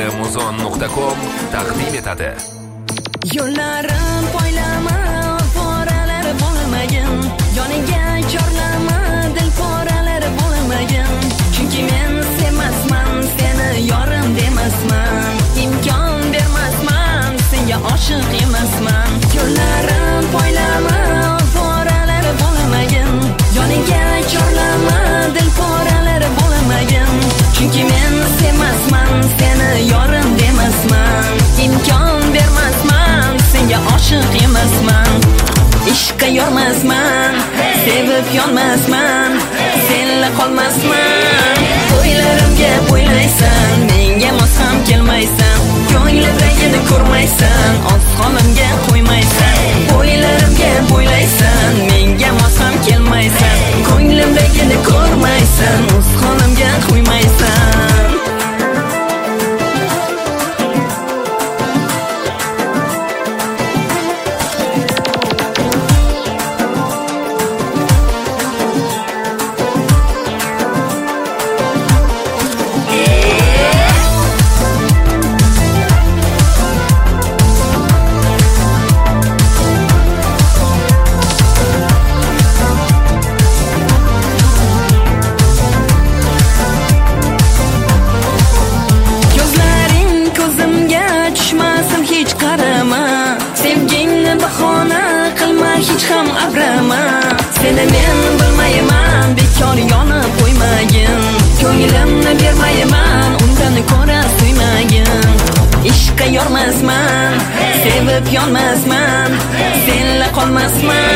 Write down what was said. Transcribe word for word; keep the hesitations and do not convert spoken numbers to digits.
muzon nuqta com taqdim etadi. Yo'llarim poylama, poralar bo'lmagin, yoniga chorlama, dil poralar bo'lmagin. Chunki men sevmasman, seni yorim demasman, imkon bermasman, senga oshiq emasman. Yo'llarim poylama, poralar bo'lmagin, yoniga chorlama, dil poralar bo'lmagin. Chunki men sevmasman, seni yorim demasman, imkon bermasman, senga oshiq emasman. Ishqqa yormasman, sevib yonmasman, senla qolmasman. O'ylarimga o'ylaysan, menga mos ham kelmaysan, ko'nglimdagini ko'rmaysan, oz holimga qo'ymaysan. O'ylarimga o'ylaysan, menga mos ham kelmaysan, ko'nglimdagini ko'rmaysan, oz holimga qo'ymaysan. Sevgingni bahona qilma, hech ham abrama. Seni men bilmayman, bekor yonib qo'ymagin. Ko'nglimni bermayman, undan ko'ra suymagin. Ishqqa yormasman, sevib yonmasman, senla qolmasman.